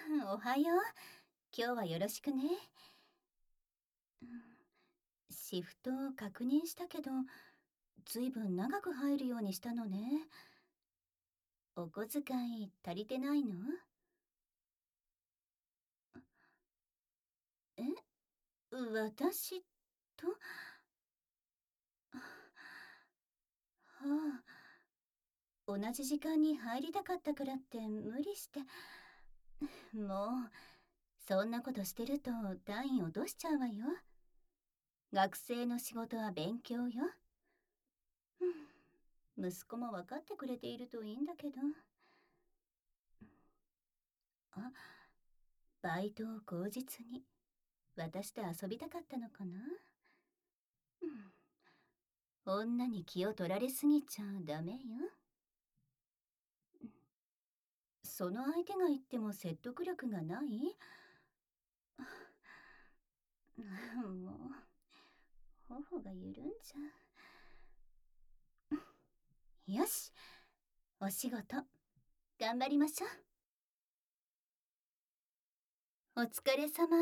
おはよう。今日はよろしくね。シフトを確認したけど、ずいぶん長く入るようにしたのね。お小遣い足りてないの？え、私と？はあ、同じ時間に入りたかったからって無理して。もう、そんなことしてると単位落としちゃうわよ。学生の仕事は勉強よ。息子も分かってくれているといいんだけど。あ、バイトを口実に私と遊びたかったのかな。うん、女に気を取られすぎちゃダメよ。その相手が言っても説得力がない。もう頬が緩んじゃう。よし、お仕事頑張りましょう。お疲れ様。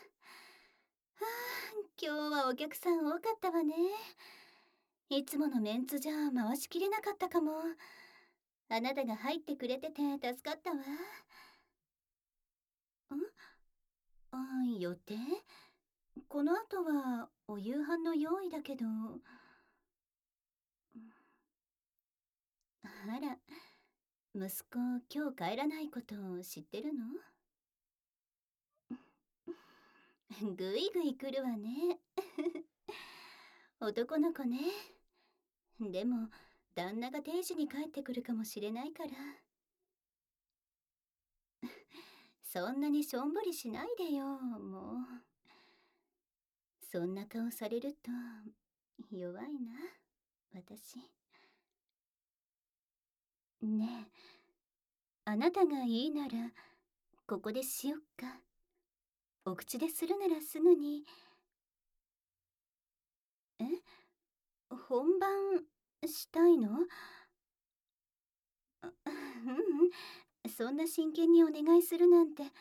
今日はお客さん多かったわね。いつものメンツじゃ回しきれなかったかも。あなたが入ってくれてて助かったわ。予定？この後はお夕飯の用意だけど。あら、息子今日帰らないこと知ってるの？ぐいぐい来るわね。男の子ね。でも旦那が定時に帰ってくるかもしれないから。そんなにしょんぼりしないでよ、もう。そんな顔されると弱いな、私。ねえ、あなたがいいならここでしよっか。お口でするならすぐに。え、本番したいの？うんうん、そんな真剣にお願いするなんて。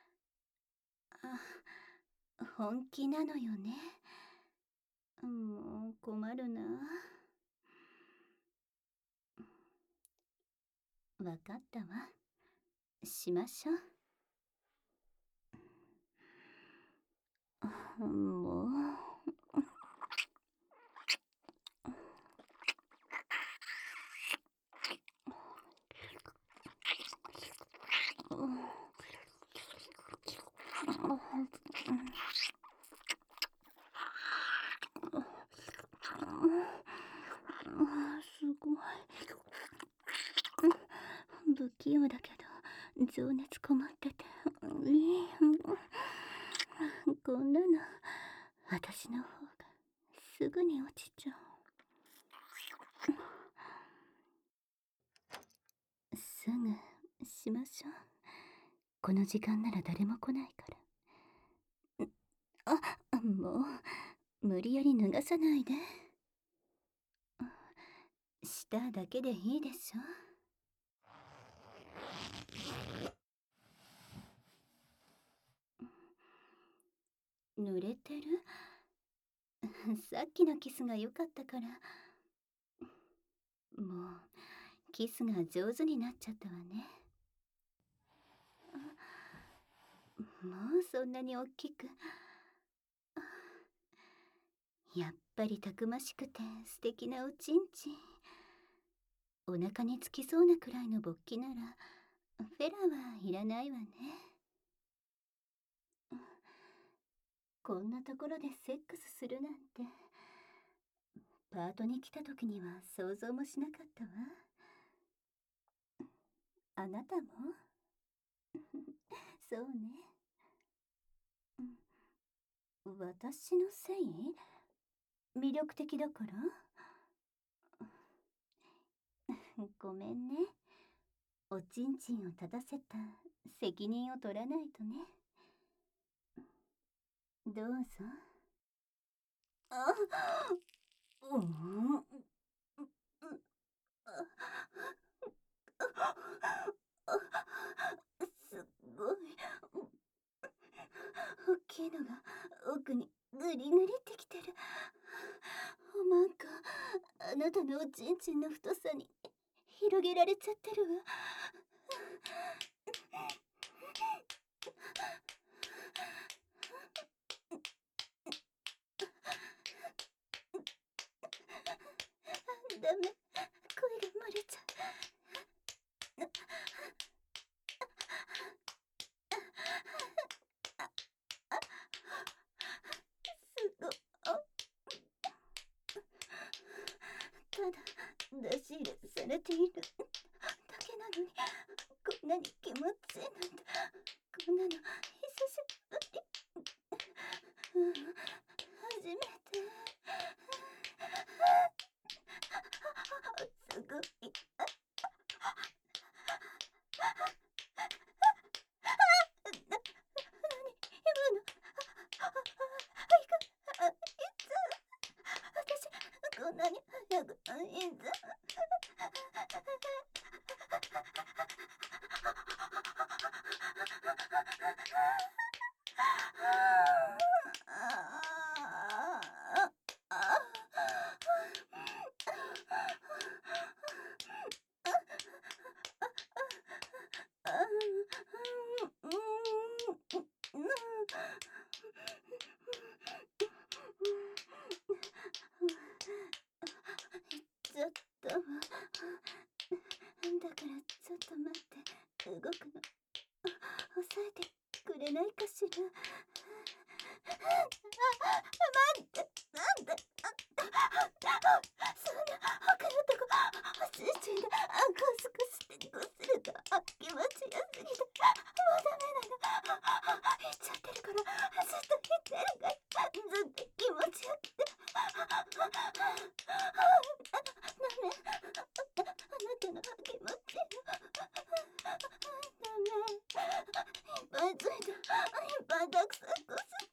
本気なのよね。もう困るな。わかったわ。しましょう。もう。すごい。不器用だけど情熱こもってていい。こんなの私の方がすぐに落ちちゃう。すぐしましょう。この時間なら誰も来ないから。もう無理やり脱がさないで。下だけでいいでしょ。濡れてる？さっきのキスが良かったから。もうキスが上手になっちゃったわね。もうそんなに大きく。やっぱりたくましくて素敵なおちんちん。お腹につきそうなくらいの勃起ならフェラはいらないわね。こんなところでセックスするなんてパートに来た時には想像もしなかったわ。あなたも？そうね。私のせい？魅力的だから？ごめんね。おちんちんを立たせた責任を取らないとね。どうぞ。あ、うん、すごいきいのが奥にぐりぐりってきてる。おまんこ、あなたのおちんちんの太さに広げられちゃってるわ。ダメ、声が漏れちゃう。すごい。ただ出し入れされているだけなのに、こんなに気持ちいいなんて。こんなの久しぶり。初めて。すごい。何今の。いつ私こんなに早くいつ。ちょっとは。だからちょっと待って、動くの抑えてくれないかしら。待って、なんで。そんな他のとこおちんちんでゴスゴスってこすると気持ちよすぎてもうダメなの。言っちゃってるから、ずっと言ってるから、ずっと気持ちよくて。ダメ。あなたの気持ちの。ダメ。いっぱいついて、いっぱいたくさんこすって。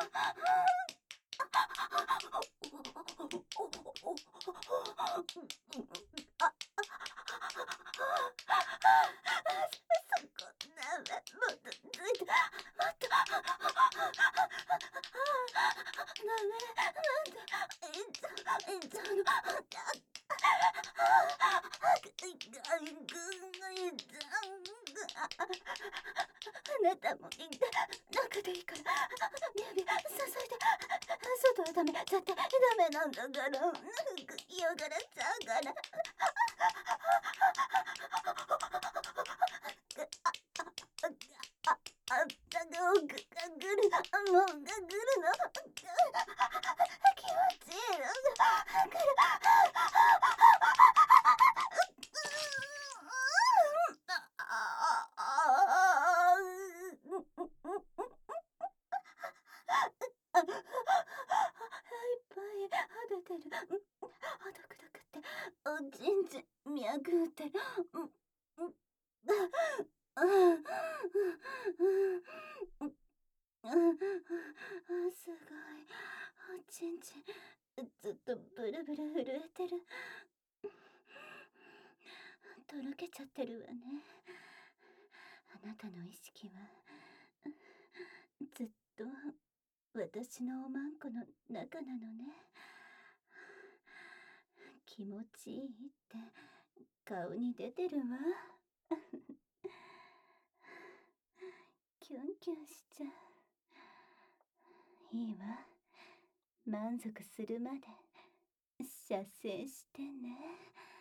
そこ、ダメ。もっとついて、もっと。ダメ。なんで、いっちゃうの。あなたも中でいいから、ビャビャ注いで。外はダメ、絶対ダメなんだから。服嫌がらっちゃうから。あったかくかぐる、もうかぐるの。気持ちいいの。だからいっぱい肌出る。ほどくどくっておちんちん脈打ってる。すごい。おちんちんずっとブルブル震えてる。とろけちゃってるわね。あなたの意識はずっと私のおまんこの中なのね。気持ちいいって顔に出てるわ。キュンキュンしちゃう。いいわ。満足するまで射精してね。